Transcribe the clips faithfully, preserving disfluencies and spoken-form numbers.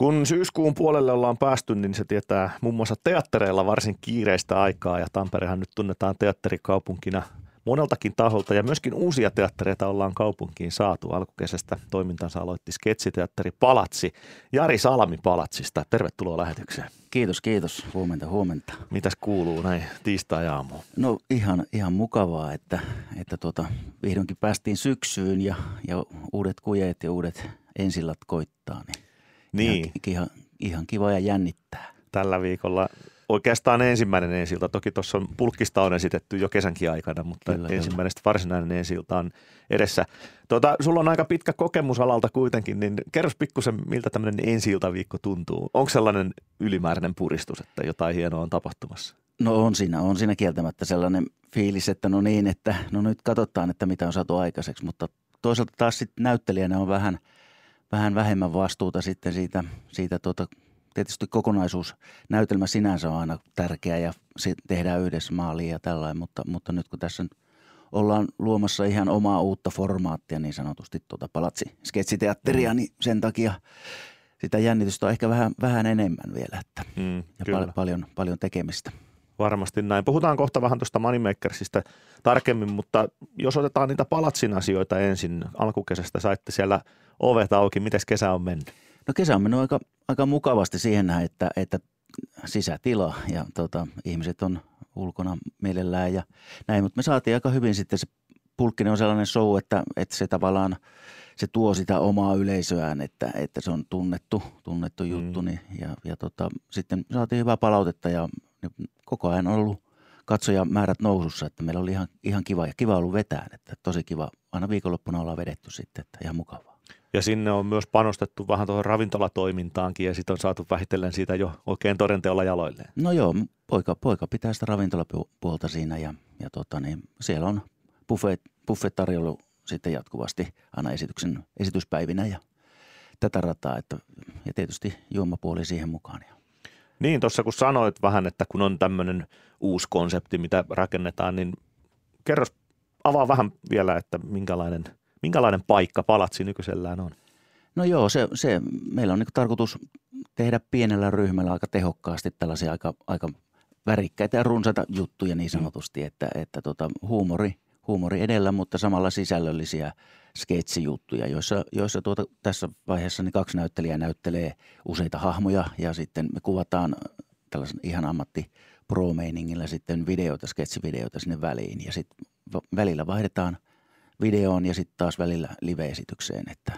Kun syyskuun puolelle ollaan päästy, niin se tietää muun muassa teattereilla varsin kiireistä aikaa ja Tamperehan nyt tunnetaan teatterikaupunkina moneltakin taholta ja myöskin uusia teattereita ollaan kaupunkiin saatu. Alkukesästä toimintansa aloitti sketsiteatteri Palatsi. Jari Salmi Palatsista, tervetuloa lähetykseen. Kiitos, kiitos. Huomenta, huomenta. Mitäs kuuluu näin tiistai-aamuun? No ihan, ihan mukavaa, että, että tuota, vihdoinkin päästiin syksyyn ja, ja uudet kujeet ja uudet ensillat koittaa. Niin, niin. Ihan, ihan kiva ja jännittää. Tällä viikolla oikeastaan ensimmäinen ensilta. Toki tuossa on pulkkista on esitetty jo kesänkin aikana, mutta kyllä, ensimmäinen kyllä. Varsinainen ensilta on edessä. Tuota, sulla on aika pitkä kokemus alalta kuitenkin, niin kerros pikkusen, miltä tämmöinen ensi-iltaviikko tuntuu. Onko sellainen ylimääräinen puristus, että jotain hienoa on tapahtumassa? No on siinä, on siinä kieltämättä sellainen fiilis, että no niin, että no nyt katsotaan, että mitä on saatu aikaiseksi, mutta toisaalta taas sitten näyttelijänä on vähän, vähän vähemmän vastuuta sitten siitä, siitä tuota, tietysti kokonaisuus, näytelmä sinänsä on aina tärkeä ja se tehdään yhdessä maaliin ja tällainen, mutta, mutta nyt kun tässä ollaan luomassa ihan omaa uutta formaattia niin sanotusti tuota Palatsi-sketsiteatteria, mm. niin sen takia sitä jännitystä on ehkä vähän, vähän enemmän vielä, että mm, ja pal- paljon, paljon tekemistä. Varmasti näin. Puhutaan kohta vähän tuosta Moneymakersista tarkemmin, mutta jos otetaan niitä Palatsin asioita ensin, alkukesästä saitte siellä ovet auki, miten kesä on mennyt? No kesä on mennyt aika, aika mukavasti siihen näin, että, että sisätila ja tota, ihmiset on ulkona mielellään ja näin, mutta me saatiin aika hyvin sitten se Pulkkinen on sellainen show, että, että se tavallaan se tuo sitä omaa yleisöään, että, että se on tunnettu, tunnettu juttu mm. niin, ja, ja tota, sitten saatiin hyvää palautetta ja, ja koko ajan on ollut katsojamäärät nousussa, että meillä oli ihan, ihan kiva ja kiva ollut vetää, että tosi kiva. Aina viikonloppuna ollaan vedetty sitten, että ihan mukavaa. Ja sinne on myös panostettu vähän tuohon ravintolatoimintaankin ja sitten on saatu vähitellen siitä jo oikein todenteolla jaloilleen. No joo, poika, poika pitää sitä ravintolapuolta siinä ja, ja tota niin, siellä on buffet, buffet-tarjoulu sitten jatkuvasti aina esityksen, esityspäivinä ja tätä rataa, että, ja tietysti juomapuoli siihen mukaan. Niin, tuossa kun sanoit vähän, että kun on tämmöinen uusi konsepti, mitä rakennetaan, niin kerros, avaa vähän vielä, että minkälainen – Minkälainen paikka Palatsi nykyisellään on? No joo, se, se meillä on niin tarkoitus tehdä pienellä ryhmällä aika tehokkaasti tällaisia aika, aika värikkäitä ja runsaita juttuja niin sanotusti, että, että tota, huumori, huumori edellä, mutta samalla sisällöllisiä sketsijuttuja, joissa, joissa tuota, tässä vaiheessa niin kaksi näyttelijää näyttelee useita hahmoja ja sitten me kuvataan tällaisen ihan ammatti pro-meiningillä sitten videoita, sketsivideoita sinne väliin ja sitten välillä vaihdetaan videoon ja sitten taas välillä live-esitykseen, että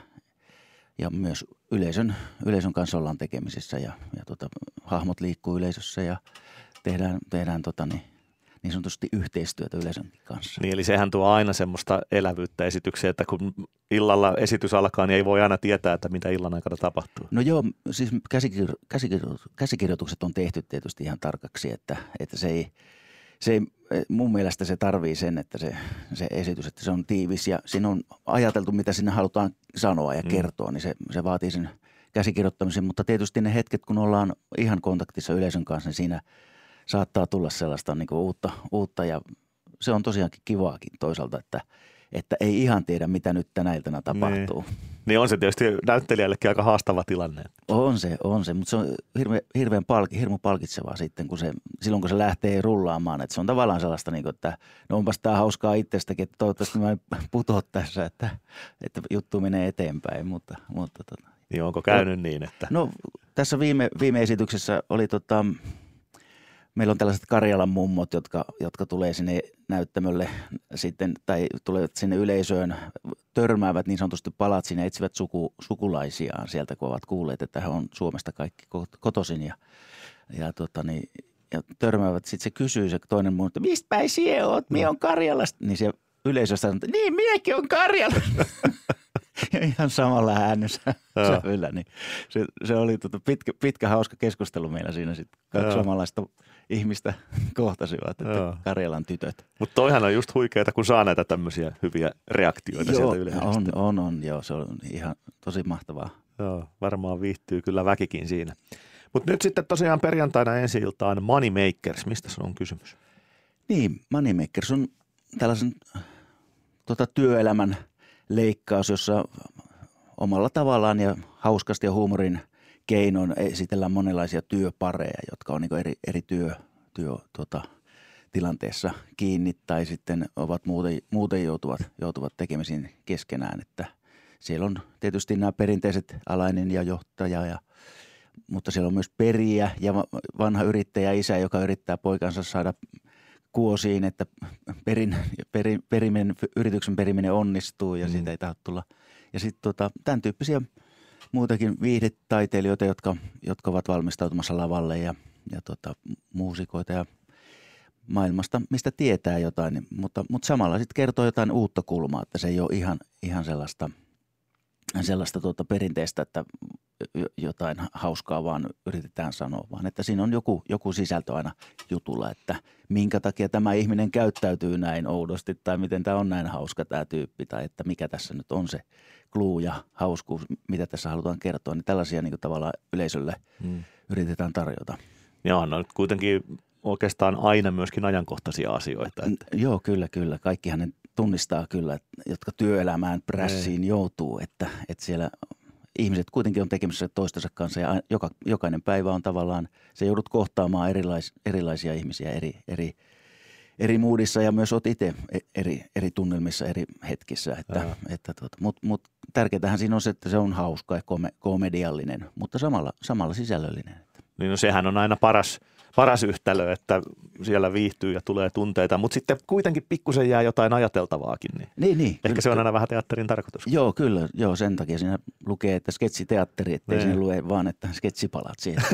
ja myös yleisön, yleisön kanssa ollaan tekemisissä ja, ja tota, hahmot liikkuu yleisössä ja tehdään, tehdään tota, niin, niin sanotusti yhteistyötä yleisön kanssa. Niin, eli sehän tuo aina semmoista elävyyttä esitykseen, että kun illalla esitys alkaa, niin ei voi aina tietää, että mitä illan aikana tapahtuu. No joo, siis käsikir- käsikir- käsikirjoitukset on tehty tietysti ihan tarkaksi, että, että se ei Se ei, mun mielestä se tarvii sen, että se, se esitys, että se on tiivis ja siinä on ajateltu, mitä sinne halutaan sanoa ja mm. kertoa, niin se, se vaatii sen käsikirjoittamisen. Mutta tietysti ne hetket, kun ollaan ihan kontaktissa yleisön kanssa, niin siinä saattaa tulla sellaista niin kuin uutta, uutta ja se on tosiaankin kivaakin toisaalta, että, että ei ihan tiedä, mitä nyt tänä iltana tapahtuu. Niin. Niin on se tietysti näyttelijällekin aika haastava tilanne. On se, on se, mutta se on hirveän, hirveän palki, hirmu palkitsevaa sitten, kun se, silloin kun se lähtee rullaamaan. Että se on tavallaan sellaista, niin kuin, että no onpas tämä hauskaa itsestäkin, että toivottavasti mä en putoa tässä, että, että juttu menee eteenpäin. Mutta, mutta, tota. Niin onko käynyt no, niin? Että... No tässä viime, viime esityksessä oli tota, meillä on tällaiset Karjalan mummot, jotka, jotka tulee sinne näyttämölle sitten, tai tulevat sinne yleisöön, törmäävät niin sanotusti Palatsiin ja etsivät suku, sukulaisiaan sieltä, kun ovat kuulleet, että he on Suomesta kaikki kotoisin ja, ja, tota, niin, ja törmäävät. Sitten se kysyy se toinen mummo, että mistä päin sie oot, mie on Karjalasta. Niin se yleisö sanoo, että niin miekin on Karjalasta. Ja ihan samalla äänessä sävyllä, niin se, se oli tota pitkä, pitkä hauska keskustelu meillä siinä sitten. Kaksi Joo. samanlaista ihmistä kohtasivat, että Joo. Karjalan tytöt. Mutta toihan on just huikeeta, kun saa näitä tämmöisiä hyviä reaktioita joo, sieltä yleensä. On, on, on, joo, se on ihan tosi mahtavaa. Joo, varmaan viihtyy kyllä väkikin siinä. Mutta nyt sitten tosiaan perjantaina ensi iltaan Moneymakers, mistä se on kysymys? Niin, Moneymakers on tällaisen tota, työelämän leikkaus, jossa omalla tavallaan ja hauskasti ja huumorin keinoin esitellään monenlaisia työpareja, jotka on niin eri, eri työ, työ tota, tilanteessa kiinni tai sitten ovat muuten, muuten joutuvat, joutuvat tekemisiin keskenään, että siellä on tietysti nämä perinteiset alainen ja johtaja, ja, mutta siellä on myös perijä ja vanha yrittäjä isä, joka yrittää poikansa saada kuosiin, että perin, perin, perimen, yrityksen periminen onnistuu ja mm. siitä ei tahdo tulla. Ja sitten tota, tämän tyyppisiä muutakin viihdetaiteilijoita, jotka, jotka ovat valmistautumassa lavalle ja, ja tota, muusikoita ja maailmasta, mistä tietää jotain, mutta, mutta samalla sitten kertoo jotain uutta kulmaa, että se ei ole ihan, ihan sellaista, sellaista tuota perinteistä, että jotain hauskaa vaan yritetään sanoa, vaan että siinä on joku, joku sisältö aina jutulla, että minkä takia tämä ihminen käyttäytyy näin oudosti tai miten tämä on näin hauska tämä tyyppi tai että mikä tässä nyt on se clue ja hauskuus, mitä tässä halutaan kertoa, niin tällaisia niin kuin tavallaan yleisölle hmm. yritetään tarjota. Joo, no nyt kuitenkin oikeastaan aina myöskin ajankohtaisia asioita. Että. Joo, kyllä, kyllä. Kaikkihan ne tunnistaa kyllä, jotka työelämään prässiin joutuu, että, että siellä ihmiset kuitenkin on tekemisissä toistensa kanssa ja joka, jokainen päivä on tavallaan, se joudut kohtaamaan erilais, erilaisia ihmisiä eri, eri, eri moodissa ja myös olet itse eri, eri tunnelmissa, eri hetkissä. Että, että tuota, Mutta mut, tärkeintähän siinä on se, että se on hauska ja kome, komediallinen, mutta samalla, samalla sisällöllinen. Niin no sehän on aina paras, paras yhtälö, että siellä viihtyy ja tulee tunteita, mutta sitten kuitenkin pikkusen jää jotain ajateltavaakin. Niin, niin, niin ehkä kyllä, se on aina vähän teatterin tarkoitus. Joo, kyllä. Joo, sen takia siinä lukee, että sketsiteatteri, ettei siinä lue vaan, että sketsipalat siellä.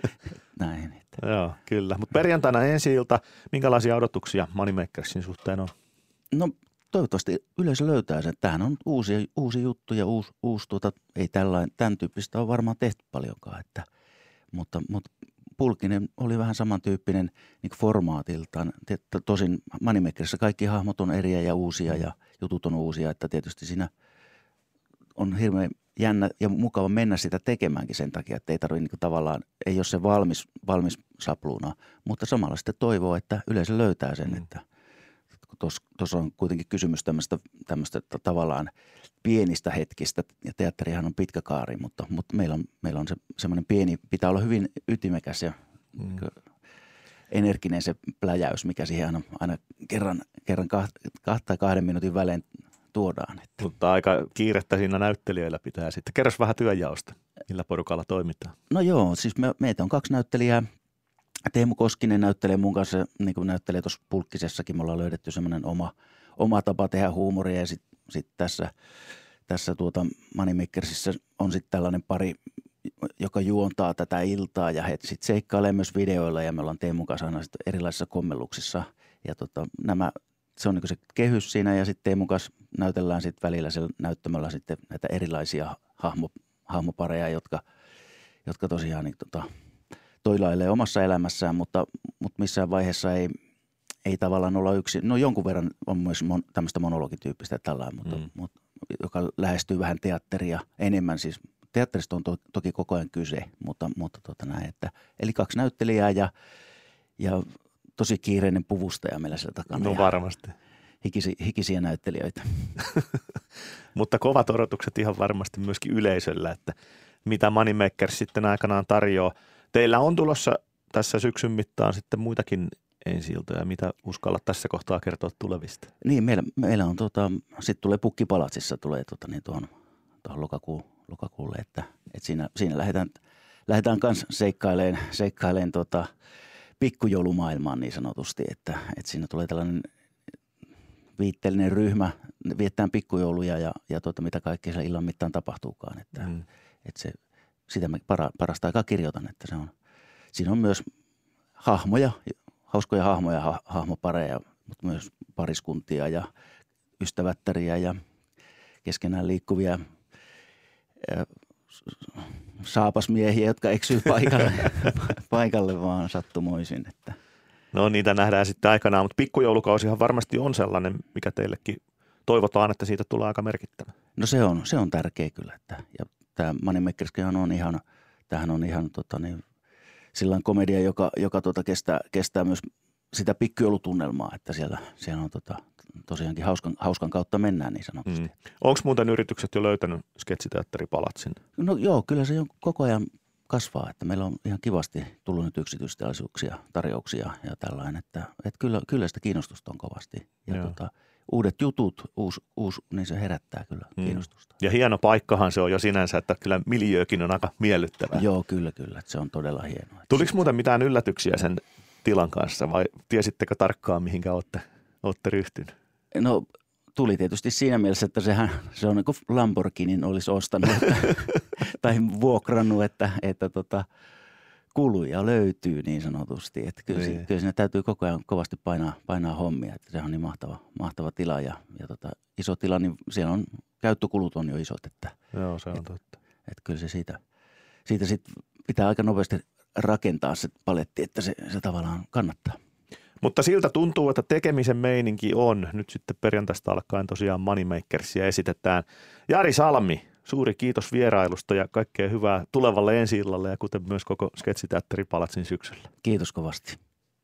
Näin. Että. Joo, kyllä. Mutta perjantaina ensi-ilta, minkälaisia odotuksia Moneymakersin suhteen on? No toivottavasti yleisö löytää sen. Tämähän on uusi, uusi juttu ja uusi, uusi tuota, ei tällainen, tämän tyyppistä ole varmaan tehty paljonkaan, että, mutta, mutta Pulkkinen oli vähän samantyyppinen niin formaatiltaan. Tosin Moneymakerissa kaikki hahmot on eriä ja uusia ja jutut on uusia, että tietysti siinä on hirveän jännä ja mukava mennä sitä tekemäänkin sen takia, että ei tarvitse niin tavallaan, ei ole se valmis, valmis sapluuna, mutta samalla sitten toivoo, että yleisö löytää sen, mm. että tuossa on kuitenkin kysymys tämmöistä, tämmöistä tavallaan pienistä hetkistä ja teatterihan on pitkä kaari, mutta, mutta meillä on, meillä on se semmoinen pieni, pitää olla hyvin ytimekäs ja mm. energinen se pläjäys, mikä siihen aina, aina kerran, kerran kahta tai kahden minuutin välein tuodaan. Että. Mutta aika kiirettä siinä näyttelijöillä pitää sitten. Kerros vähän työnjaosta, millä porukalla toimitaan. No joo, siis me, meitä on kaksi näyttelijää. Teemu Koskinen näyttelee mun kanssa, niin kuin näyttelee tuossa Pulkkisessakin, me ollaan löydetty semmoinen oma, oma tapa tehdä huumoria ja sitten sit tässä, tässä tuota Moneymakersissä on sitten tällainen pari, joka juontaa tätä iltaa ja he sitten seikkailee myös videoilla ja me ollaan Teemun kanssa aina sit erilaisissa kommelluksissa ja tota, nämä, se on niin kuin se kehys siinä ja sitten Teemun kanssa näytellään sitten välillä siellä näyttämällä sitten näitä erilaisia hahmo, hahmopareja, jotka, jotka tosiaan niin tota, toilailee omassa elämässään, mutta, mutta missään vaiheessa ei, ei tavallaan olla yksin. No jonkun verran on myös mon, tämmöistä monologityyppistä tällainen, mutta, mm. mutta joka lähestyy vähän teatteria enemmän. Siis teatterista on to, toki koko ajan kyse, mutta, mutta tota näin, että, eli kaksi näyttelijää ja, ja tosi kiireinen puvustaja meillä siellä takana. No varmasti. Hikisi, hikisiä näyttelijöitä. Mutta kovat odotukset ihan varmasti myöskin yleisöllä, että mitä Moneymakers sitten aikanaan tarjoaa. Teillä on tulossa tässä syksyn mittaan sitten muitakin ensi-iltoja. Mitä uskallat tässä kohtaa kertoa tulevista? Niin, meillä, meillä on tota, sitten tulee Pukkipalatsissa tulee tota, niin tuohon, tuohon lokakuun, lokakuulle, että, että siinä, siinä lähdetään, lähdetään kans seikkaileen, seikkaileen tota, pikkujoulumaailmaan niin sanotusti, että, että siinä tulee tällainen viitteellinen ryhmä, viettään pikkujouluja ja, ja tota, mitä kaikkea siellä illan mittaan tapahtuukaan, että, mm. että se sitä mä para, parasta aikaa kirjoitan, että se on, siinä on myös hahmoja, hauskoja hahmoja, ha, hahmopareja, mutta myös pariskuntia ja ystävättäriä ja keskenään liikkuvia ja saapasmiehiä, jotka eksyy paikalle, paikalle vaan sattumoisin. Että. No niitä nähdään sitten aikanaan, mutta pikkujoulukausihan varmasti on sellainen, mikä teillekin toivotaan, että siitä tulee aika merkittävä. No se on, se on tärkeä kyllä, että ja tämä Moneymakerskin on ihan, tämähän on ihan tota niin, sillain komedia, joka, joka tota kestää, kestää myös sitä pikkujoulutunnelmaa, että siellä, siellä on tota, tosiaankin hauskan, hauskan kautta mennään niin sanotusti. Mm. Onko muuten yritykset jo löytänyt sketsiteatteripalatsin? No joo, kyllä se on koko ajan kasvaa, että meillä on ihan kivasti tullut nyt yksityistilaisuuksia, tarjouksia ja tällainen, että, että kyllä, kyllä sitä kiinnostusta on kovasti. Ja tota, uudet jutut, uusi, uusi, niin se herättää kyllä mm. kiinnostusta. Ja hieno paikkahan se on jo sinänsä, että kyllä miljöökin on aika miellyttävä. Joo, kyllä, kyllä. Että se on todella hienoa. Tuliko muuten mitään yllätyksiä sen tilan kanssa vai tiesittekö tarkkaan, mihinkä olette, olette ryhtynyt? No tuli tietysti siinä mielessä, että sehän se on niin kuin Lamborghinin olisi ostanut että, tai vuokrannut, että, että tota, kuluja löytyy niin sanotusti. Että kyllä, niin. kyllä siinä täytyy koko ajan kovasti painaa, painaa hommia, että se on niin mahtava, mahtava tila ja, ja tota, iso tila, niin siellä on käyttökulut on jo isot. Että, Joo, se on et, totta. Että kyllä se siitä, siitä sit pitää aika nopeasti rakentaa se paletti, että se, se tavallaan kannattaa. Mutta siltä tuntuu, että tekemisen meininki on. Nyt sitten perjantaista alkaen tosiaan Moneymakersia esitetään. Jari Salmi, suuri kiitos vierailusta ja kaikkea hyvää tulevalle ensi illalle ja kuten myös koko Sketsiteatteri Palatsin syksyllä. Kiitos kovasti.